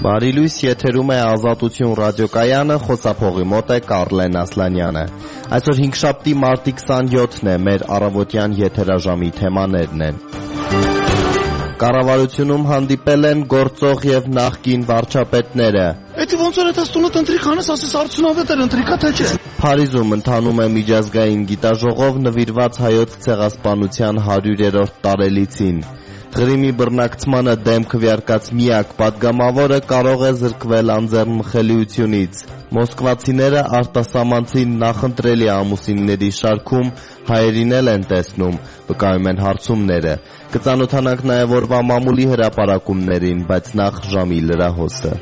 Բարի լույս, եթերում է Ազատություն ռադիոկայանը, խոսափողի մոտ է Կարլեն Ասլանյանը։ Այսօր հինգշաբթի մարտի 27-ն է, մեր առավոտյան եթերաժամի թեմաներն են։ Կառավարությունում հանդիպել են գործող եւ նախկին վարչապետները։ Էդի ոնց որ դա ստունը ընտրիկ անես, ասես արդյունավետ էր ընտրիկա թե չէ։ Փարիզում ընթանում է միջազգային գիտաժողով նվիրված հայոց ցեղասպանության 100-րդ տարելիցին։ Ղրիմի բռնակցմանը դեմ քվեարկած միակ պատգամավորը կարող է զրկվել անձեռնմխելիությունից։ Մոսկվացիները արտասահմանցի նախընտրելի ամուսինների շարքում հայերին են տեսնում, վկայում են հարցումները։ Կծանոթանանք նաև օրվա մամուլի հրապարակումներին, բայց նախ ժամի լրահոսը։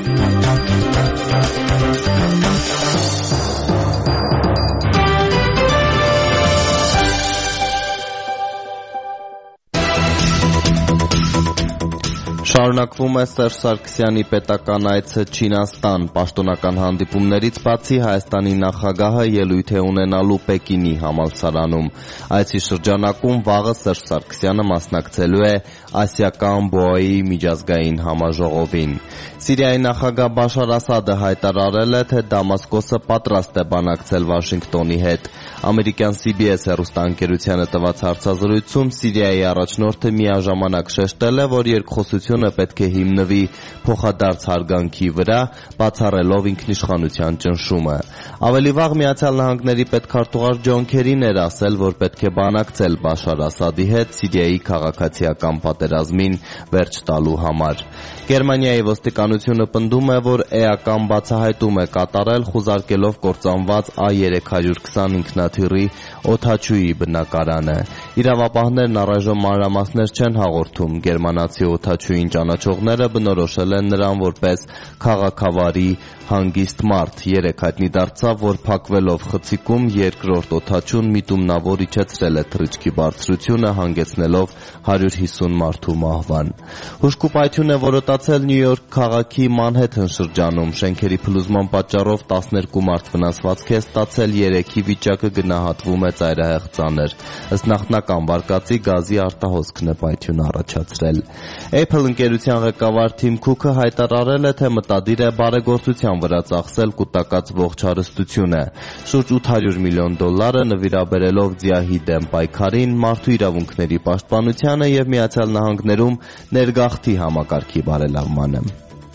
Շարունակվում է Սերժ Սարգսյանի պետական այցը Չինաստան։ Պաշտոնական հանդիպումներից բացի Հայաստանի նախագահը ելույթ է ունենալու Պեկինի համալսարանում։ Այցի շրջանակում վաղը Սերժ Սարգսյանը մասնակցելու է Ասիական ԲՕԱ-ի միջազգային համաժողովին։ Սիրիայի նախագահ Բաշար Ասադը հայտարարել է, թե Դամասկոսը պատրաստ է բանակցել Վաշինգտոնի հետ։ Ամերիկյան CBS հեռուստաընկերությանը տված հարցազրույցում Սիրիայի առաջնորդը միաժամանակ շեշտել է, որ երկխոսությունը պետք է հիմնվի փոխադարձ հարգանքի վրա, բացառելով ինքնիշխանության ճնշումը։ Ավելի վաղ Միացյալ Նահանգների պետքարտուղար Ջոն Քերին էր ասել, որ պետք է բանակցել Բաշար Ասադի հետ Սիրիայի քաղաքացիական պատերազմին վերջ տալու համար։ Գերմանիայի ոստիկանությունը պնդում է, որ էական բացահայտում է կատարել, խուզարկելով կործանված A320 ինքնաթիռի օդաչուի բնակարանը։ Իրավապահներն առայժմ մանրամասներ չեն հաղորդում։ Գերմանացի օդաչուին ճանաչողները բնորոշել են նրան որպես քաղաքավարի հանգիստ մարդ։ Երեկ հայտնի դարձավ, որ փակվելով խցիկում երկրորդ օդաչուն միտումնավոր իջեցրել է թռիչքի բարձրությունը, հանգեցնելով 150 մարդու մահվան։ Հուժկուպայթյուն է որոտացել Նյու Յորք քաղաքի Մանհեթեն շրջանում։ Շենքերի փլուզման պատճառով 12 մարդ վնասվածք է ստացել, 3-ի վիճակը գնահատվում է ծայրահեղ ծանր։ Ըստ նախնական վարկածի գազի արտահոսքն է պայթյուն առաջացրել։ Apple ընկերության ղեկավար Թիմ Քուքը հայտարարել է, թե մտադիր է բարեգործության վրա ծախսել կուտակած ողջ հարստությունը։ Շուրջ $800 միլիոն նվիրաբերելով ՁԻԱՀ-ի դեմ պայքարին, մարդու իրավունքների պաշտպանությանը եւ Միացյալ Նահանգներում ներգաղթի համակարգի բարելավմանը։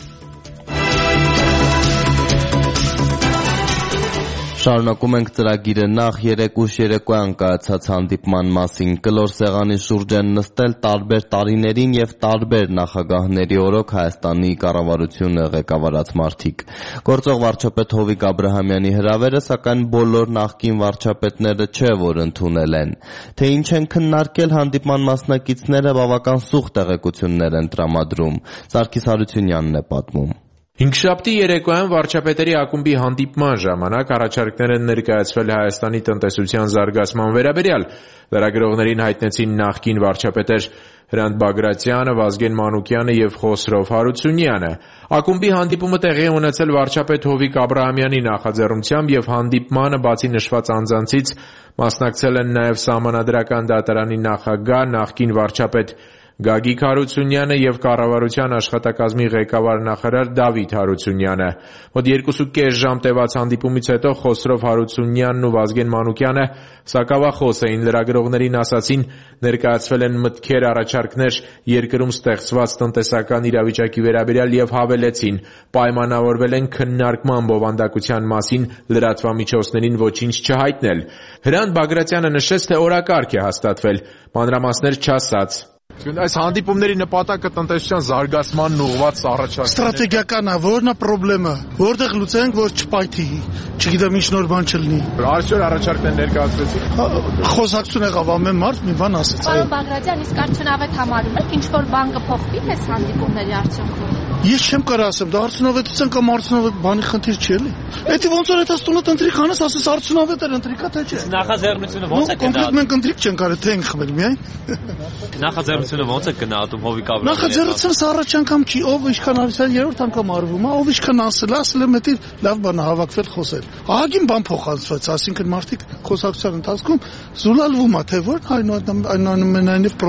Շարունակում ենք ծրագիրը նախ երեկույթ երեկոյան կայացած հանդիպման մասին։ Կլոր սեղանի շուրջ են նստել տարբեր տարիներին եւ տարբեր նախագահների օրոք Հայաստանի կառավարությունը ղեկավարած մարդիկ։ Գործող վարչապետ Հովիկ Աբրահամյանի հրավերը, սակայն բոլոր նախկին վարչապետները չէ, որ ընդունել են։ Թե ինչ են քննարկել, հանդիպման մասնակիցները բավական սուղ տեղեկություններ են տրամադրում։ Սարգիս Հարությունյանն է պատմում։ Հինգշաբթի երեկոյան վարչապետերի ակումբի հանդիպման ժամանակ առաջարկներ են ներկայացվել Հայաստանի տնտեսության զարգացման վերաբերյալ։ Լրագրողներին հայտնեցին նախկին վարչապետեր Հրանտ Բագրատյանը, Վազգեն Մանուկյանը եւ Խոսրով Հարությունյանը։ Ակումբի հանդիպումը տեղի է ունեցել վարչապետ Հովիկ Աբրահամյանի նախաձեռնությամբ եւ հանդիպմանը բացի նշված անձանցից մասնակցել են նաեւ Սահմանադրական դատարանի նախագահ, նախկին վարչապետ Գագիկ Հարությունյանը եւ կառավարության աշխատակազմի ղեկավար նախարար Դավիթ Հարությունյանը։ Մոտ 2.5 ժամ տևած հանդիպումից հետո Խոսրով Հարությունյանն ու Վազգեն Մանուկյանը սակավախոս էին, լրագրողներին ասացին, ներկայացվել են մտքեր, առաջարկներ երկրում ստեղծված տնտեսական իրավիճակի վերաբերյալ եւ հավելեցին, պայմանավորվել են քննարկման բովանդակության մասին լրատվամիջոցներին ոչինչ չհայտնել։ Հրանտ Բագրատյանը նշեց, թե օրակարգ է հաստատվել, մանրամասներ չասած։ Այս հանդիպումների նպատակը տնտեսության զարգացմանն ուղղված առաջարկներ։ Ստրատեգիական է, որն է խնդրումը, որտեղ լուծենք, որ չպայթի, չգիտեմ ինչ նոր բան չլինի։ Այսօր առաջարկներ ներկայացրեցին։ Խոսակցություն եղավ ամեն մարդ մի բան ասեց։ Պարոն Բագրատյան, իսկ արդյունավետ համարում եք ինչ որ բան կփոխվի այս հանդիպումների արդյունքում։ Ես չեմ կարող ասեմ, դա արդյունավետության կամ արդյունավետ բանի խնդիր չի էլի։ Էդի ոնց որ դա ստունը ընտրիկ անես, ասես արդյունավետ էր ընտրիկա թե չէ։ Նախաձեռնությունը ո՞նց է գնահատում։ Կոնկրետ մենք ընտրիկ չենք արել, թե ենք խմել միայն։ Նախաձեռնությունը ո՞նց է գնահատում Հովիկ Աբրահամյանը։ Նախաձեռնությունը առաջ անգամ չի, ով ինչքան արել, երրորդ անգամ արվում է, ով ինչքան ասել է մտի լավ բան հավաքվել խոսել։ Ահագին բան փոխանցվեց, ասինքն մարդիկ խոսակցության ընթացքում զուլալվում է, թե որ այնուամենայնիվ խնդրեմ։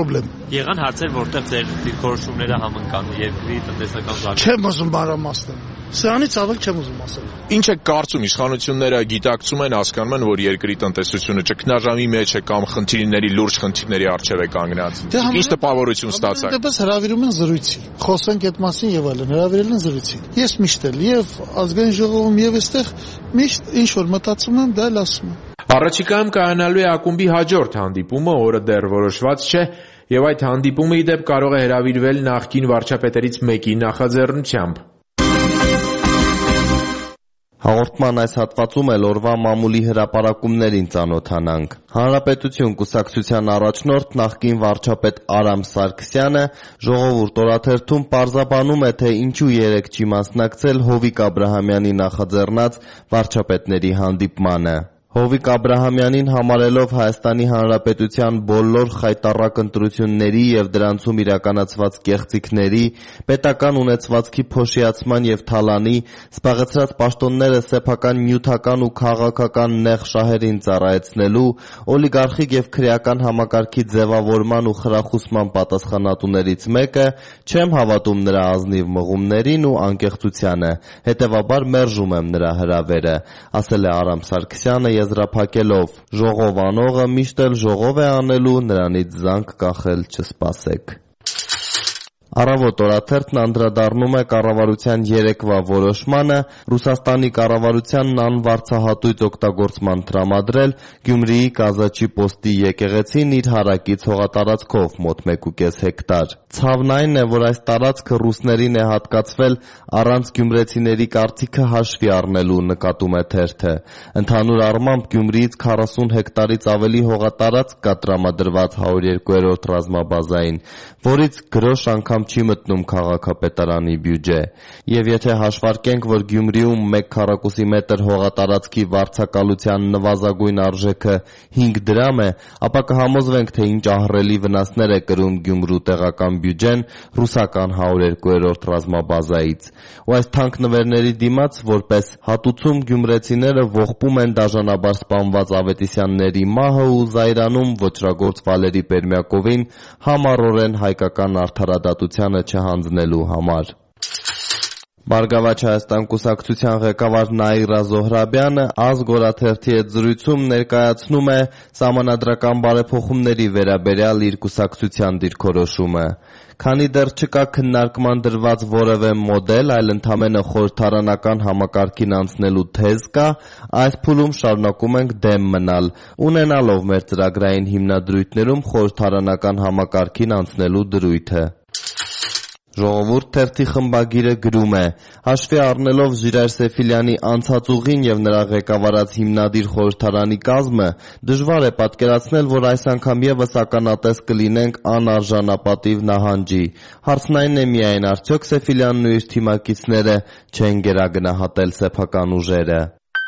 Եղան հարցեր, որտեղ ձեր դիրքորոշումները համընկան երկրի տնտեսական զարգացումը։ Չեմ ուզում մանրամասնել։ Սրանից ավել չեմ ուզում ասել։ Ինչ է կարծում, իշխանությունները գիտակցում են, հասկանում են, որ երկրի տնտեսությունը ճգնաժամի մեջ է կամ խնդիրների լուրջ խնդիրների առջև է կանգնած։ Ինչ տպավորություն ստացաք։ Դեպս հրավիրում են զրույցի։ Խոսենք այդ մասին եւ այլն, հրավիրել են զրույցի։ Ես միշտ էլ եւ ազգային ժողովում եւ այստեղ միշտ ինչ որ մտածում եմ, դա էլ ասում եմ։ Առաջիկայում կայանալու է ակումբի հաջորդ հանդիպումը, որը դեռ որոշված չէ, եւ այդ հանդիպումը ի դեպ կարող է հրավիրվել նախկին վարչապետերից մեկի նախաձեռնությամբ։ Հաղորդման այս հատվածում էլ օրվա մամուլի հրապարակումներին ծանոթանանք։ Հանրապետություն կուսակցության առաջնորդ նախկին վարչապետ Արամ Սարգսյանը Ժողովուրդ օրաթերթում պարզաբանում է, թե ինչու երեկ չի մասնակցել Հովիկ Աբրահամյանի նախաձեռնած վարչապետների հանդիպմանը։ Հովիկ Աբրահամյանին համարելով Հայաստանի Հանրապետության բոլոր խայտառակ ընտրությունների եւ դրանցում իրականացված կեղծիքների, պետական ունեցվածքի փոշիացման եւ թալանի, զբաղեցրած պաշտոնները սեփական նյութական ու քաղաքական նեղ շահերին ծառայեցնելու, օլիգարխիկ եւ քրեական համակարգի ձևավորման ու խրախուսման պատասխանատուներից մեկը, չեմ հավատում նրա ազնիվ մղումներին ու անկեղծությանը, հետեւաբար մերժում եմ նրա հրավերը, ասել է Արամ Սարգսյանը եզրափակելով. «Ժողով անողը միշտ էլ ժողով է անելու, նրանից զանգ կախել չսպասեք»։ Առավոտ օրաթերթն անդրադառնում է կառավարության երեկվա որոշմանը Ռուսաստանի կառավարությանն անվարձահատույց օգտագործման տրամադրել Գյումրիի Կազաչի պոստի եկեղեցին իր հարակից հողատարածքով մոտ 1.5 հեկտար։ Ցավն այն է, որ այս տարածքը ռուսներին է հատկացվել առանց գյումրեցիների կարծիքը հաշվի առնելու, նկատում է թերթը։ Ընդհանուր առմամբ Գյումրիից 40 հեկտարից ավելի հողատարածք կա տրամադրված 102-րդ ռազմաբազային, որից գրոշ անգամ չի մտնում քաղաքապետարանի բյուջե։ Եվ եթե հաշվարկենք, որ Գյումրիում 1 քառակուսի մետր հողատարածքի վարձակալության նվազագույն արժեքը 5 դրամ է, ապա կհամոզվենք, թե ինչ ահռելի վնասներ է կրում Գյումրու տեղական բյուջեն ռուսական 102-րդ ռազմաբազայից։ Ու այս թանկ նվերների դիմաց, որպես հատուցում, գյումրեցիները ողբում են դաժանաբար սպանված Ավետիսյանների մահը ու զայրանում ոճրագործ Վալերի Պերմյակովին համառորեն հայկական արդարադատությանը չհանձնելու համար։ Բարգավաճ Հայաստան կուսակցության ղեկավար Նաիրա Զոհրաբյանը ազգ օրաթերթի հետ զրույցում ներկայացնում է սահմանադրական բարեփոխումների վերաբերյալ իր կուսակցության դիրքորոշումը։ Քանի դեռ չկա քննարկման դրված որևէ մոդել, այլ ընդամենը խորհրդարանական համակարգին անցնելու թեզ կա, այս փուլում շարունակում ենք դեմ մնալ, ունենալով մեր ծրագրային հիմնադրույթներում խորհրդարանական համակարգին անցնելու դրույթը։ Ժողովուրդ թերթի խմբագիրը գրում է. հաշվի առնելով Ժիրայր Սեֆիլյանի անցած ուղին եւ նրա ղեկավարած հիմնադիր խորհրդարանի կազմը, դժվար է պատկերացնել, որ այս անգամ եւս ականատես կլինենք անարժանապատիվ նահանջի։ Հարցն այն է միայն, արդյոք Սեֆիլյանն ու իր թիմակիցները չեն գերագնահատել սեփական ուժերը։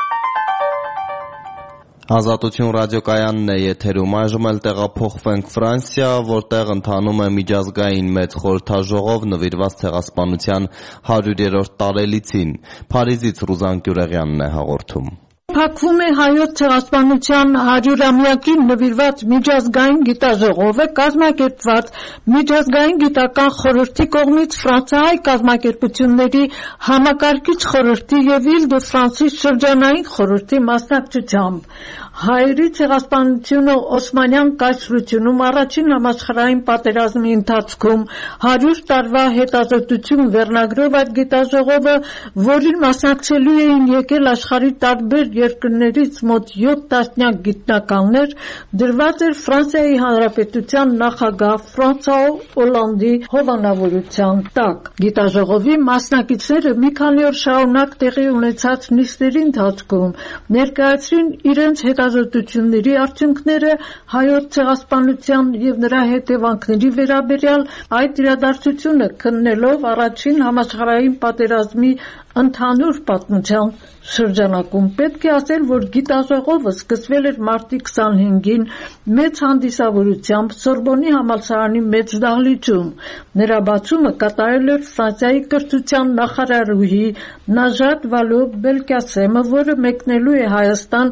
Ազատություն ռադիոկայանն է եթերում, այժմ էլ տեղափոխվենք Ֆրանսիա, որտեղ ընթանում է միջազգային մեծ խորհրդաժողով նվիրված ցեղասպանության 100-րդ տարելիցին։ Փարիզից Ռուզան Գյուրեղյանն է հաղորդում։ Փակվում է հայոց ցեղասպանության 100-ամյակին նվիրված միջազգային գիտաժողովը, կազմակերպված Միջազգային գիտական խորհրդի կողմից ֆրանսիահայ կազմակերպությունների համակարգիչ խորհրդի եւ Իլ-դե-Ֆրանսի շրջանային խորհրդի մասնակցությամբ։ Հայերի ցեղասպանությունը Օսմանյան կայսրությունում առաջին համաշխարհային պատերազմի ընթացքում 100 տարվա հետազոտություն վերնագրով այդ գիտաժողովը, որին մասնակցելու էին եկել աշխարհի տարբեր երկրներից մոտ 7 տասնյակ գիտնականներ, դրված էր Ֆրանսիայի Հանրապետության նախագահ Ֆրանսուଆ Օլանդի հովանավորության տակ։ Գիտաժողովի մասնակիցները մի քանի օր շարունակ տեղի ունեցած նիստերի ընթացքում ներկայացրին իրենց հետազոտությունների արդյունքները հայոց ցեղասպանության եւ նրա հետևանքների վերաբերյալ, այդ իրադարձությունը քննելով առաջին համաշխարհային պատերազմի ընդհանուր պատմության շրջանակում։ Պետք է ասել, որ գիտաժողովը սկսվել էր մարտի 25-ին մեծ հանդիսավորությամբ Սորբոնի համալսարանի մեծ դահլիճում։ Նրա բացումը կատարել էր Ֆրանսիայի կրթության նախարարուհի Նաժատ Վալո Բելկասեմը, որը մեկնելու է Հայաստան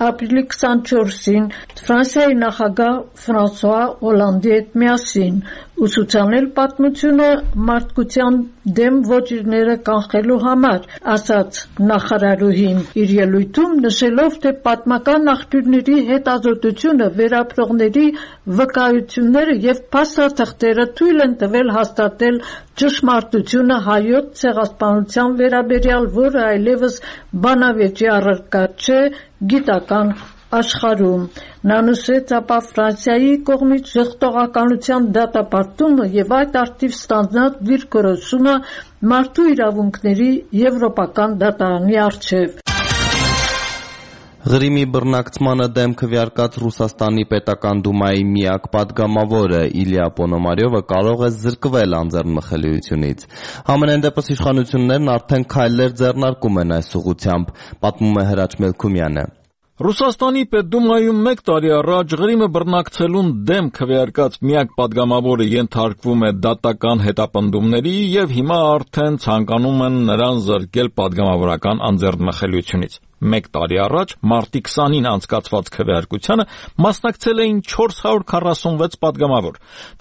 ապրիլի 24-ին Ֆրանսիայի նախագահ Ֆրանսուଆ Օլանդի հետ միասին ուսուցանել պատմությունը մարդկության դեմ ոճիրները կանխելու համար, ասաց նախարարուհին իր ելույթում, նշելով, թե պատմական աղբյուրների հետազոտությունը, վերապրողների վկայությունները եւ փաստաթղթերը թույլ են տվել հաստատել ճշմարտությունը հայոց ցեղասպանության վերաբերյալ, որը այլևս բանավեճի առարկա չէ գիտական աշխարհում։ Նա նշեց ապա Ֆրանսիայի կողմից ժխտողականության դատապարտումը եւ այդ արդիվ ստանձնած դիրքորոշումը մարդու իրավունքների եվրոպական դատարանի առջև։ Ղրիմի բռնակցմանը դեմ քվեարկած Ռուսաստանի պետական դումայի միակ պատգամավորը Իլյա Պոնոմարյովը կարող է զրկվել անձեռնմխելիությունից։ Համենայն դեպս իշխանություններն արդեն քայլեր ձեռնարկում են այս ուղղությամբ, պատմում է Հրաչ Մելքումյանը։ Ռուսաստանի Պետդումայում 1 տարի առաջ Ղրիմը բռնակցելուն դեմ քվեարկած միակ պատգամավորը ենթարկվում է դատական հետապնդումների եւ հիմա արդեն ցանկանում են նրան զրկել պատգամավորական անձեռնմխելիությունից։ 1 տարի առաջ մարտի 20-ին անցկացված քվեարկությանը մասնակցել էին 446 պատգամավոր։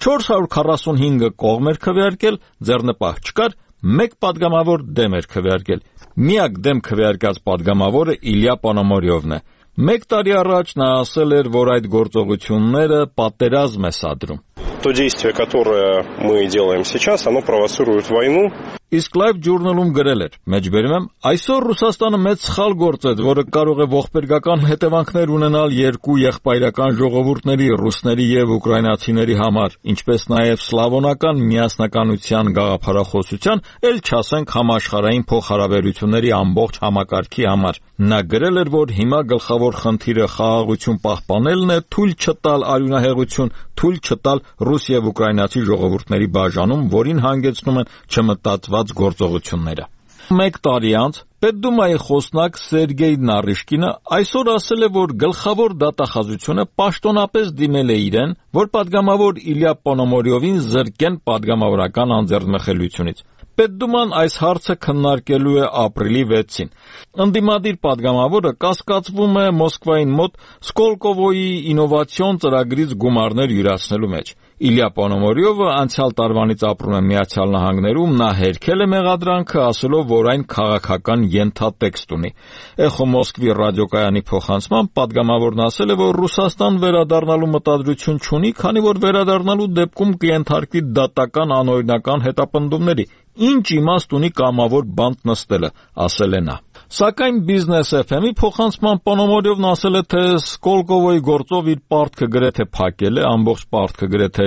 445-ը կողմ էր քվեարկել, ձեռնպահ չկար, 1 պատգամավոր դեմ էր քվեարկել։ Միակ դեմ քվեարկած պատգամավորը Իլյա Պոնոմարյովն է։ 1 տարի առաջ նա ասել էր, որ այդ գործողությունները պատերազմ է սադրում։ То действие, которое мы делаем сейчас, оно провоцирует войну. Իսկ Live Journal-ում գրել էր. Մեջբերում եմ, այսօր Ռուսաստանը մեծ սխալ գործեց, որը կարող է ողբերգական հետևանքներ ունենալ երկու եղբայրական ժողովուրդների, ռուսների եւ ուկրաինացիների համար, ինչպես նաեւ սլավոնական միասնականության գաղափարախոսության, ել չասենք համաշխարհային փոխհարաբերությունների ամբողջ համակարգի համար։ Նա գրել էր, որ հիմա գլխավոր խնդիրը խաղաղություն պահպանելն է, թույլ չտալ արյունահեղություն, թույլ չտալ ռուս եւ ուկրաինացի ժողովուրդների բաժանում, որին հանգեցնում են չմտածված գործողությունները։ 1 տարի անց Պետդումայի խոսնակ Սերգեյ Նարիշկինը այսօր ասել է, որ գլխավոր դատախազությունը պաշտոնապես դիմել է իրեն, որ պատգամավոր Իլյա Պոնոմարյովին զրկեն պատգամավորական անձեռնմխելիությունից։ Պետդուման այս հարցը քննարկելու է ապրիլի 6-ին։ Ընդդիմադիր պատգամավորը կասկածվում է Մոսկվային մոտ Սկոլկովոյի ինովացիոն ծրագրից գումարներ յուրացնելու մեջ։ Իլյա Պոնոմարյովը անցյալ տարվանից ապրում է Միացյալ Նահանգներում, նա հերքել է մեղադրանքը, ասելով, որ այն քաղաքական ենթատեքստ ունի։ Էխո Մոսկվի ռադիոկայանի փոխանցման պատգամավորն ասել է, որ Ռուսաստան վերադառնալու մտադրություն չունի, քանի որ վերադառնալու դեպքում կենթարկվի դատական անօրինական հետապնդումների։ Ինչ իմաստ ունի կամավոր բանտ նստելը, ասել է նա։ Սակայն Business FM-ի փոխանցման Պոնոմարյովն ասել է, թե Սկոլկովոյի գործով իր պարտքը գրեթե փակել է, ամբողջ պարտքը գրեթե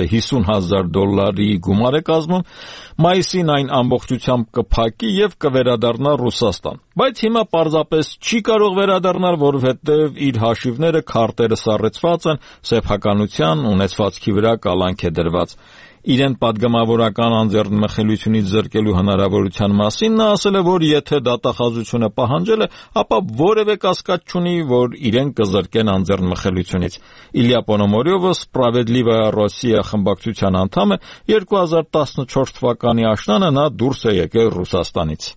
$50,000 գումար է կազմում, մայիսին այն ամբողջությամբ կփակի եւ կվերադառնա Ռուսաստան։ Բայց հիմա պարզապես չի կարող վերադառնալ, որովհետեւ իր հաշիվները քարտերը սառեցված են, սեփականության ունեցվածքի վրա կալանք է դրված։ Իրեն պատգամավորական անձեռնմխելիությունից զրկելու հնարավորության մասին նա ասել է, որ եթե դատախազությունը պահանջել է, ապա որևէ կասկած չունի, որ իրեն կզրկեն անձեռնմխելիությունից։ Իլյա Պոնոմարյովը Սպրավեդլիվայա Ռոսիա խմբակցության անդամ է, 2014 թվականի աշնանը նա դուրս է եկել Ռուսաստանից։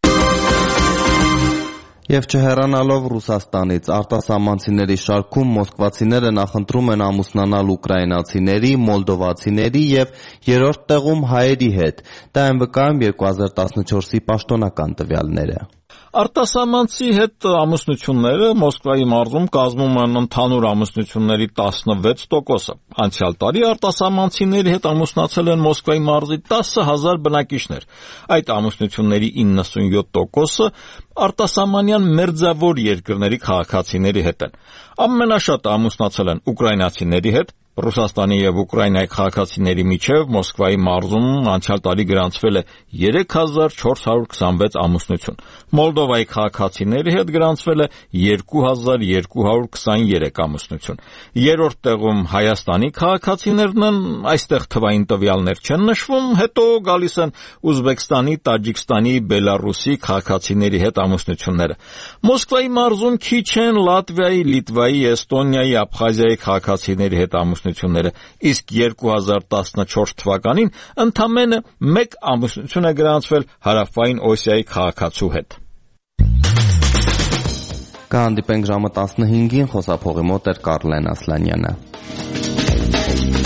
Եվ չհեռանալով Ռուսաստանից, արտասահմանցիների շարքում մոսկվացիները նախընտրում են ամուսնանալ ուկրաինացիների, մոլդովացիների եւ երրորդ տեղում հայերի հետ։ Դա են վկայում 2014-ի պաշտոնական տվյալները։ Արտասահմանցի հետ ամուսնությունները Մոսկվայի մարզում կազմում են ընդհանուր ամուսնությունների 16%։ Անցյալ տարի արտասահմանցիների հետ ամուսնացել են Մոսկվայի մարզի 10,000 բնակիչներ։ Այդ ամուսնությունների 97%-ը արտասահմանյան մերձավոր երկրների քաղաքացիների հետ են։ Ամենաշատը ամուսնացել են ուկրաինացիների հետ։ Ռուսաստանի եւ Ուկրաինայի քաղաքացիների միջև Մոսկվայի մարզում անցյալ տարի գրանցվել է 3426 ամուսնություն։ Մոլդովայի քաղաքացիների հետ գրանցվել է 2223 ամուսնություն։ Երրորդ տեղում Հայաստանի քաղաքացիներն են, այստեղ թվային տվյալներ չեն նշվում, հետո գալիս են Ուզբեկստանի, Տաջիկստանի, Բելարուսի քաղաքացիների հետ ամուսնությունները։ Մոսկվայի մարզում քիչ են Լատվիայի, Լիտվայի, Էստոնիայի, Աբխազիայի քաղաքացիների հետ ամուսնությունները, իսկ 2014 թվականին ընդամենը 1 ամուսնություն է գրանցվել Հարավային Օսիայի քաղաքացու հետ։ Կհանդիպենք ժամը 15-ին, խոսափողի մոտ էր Կարլեն Ասլանյանը։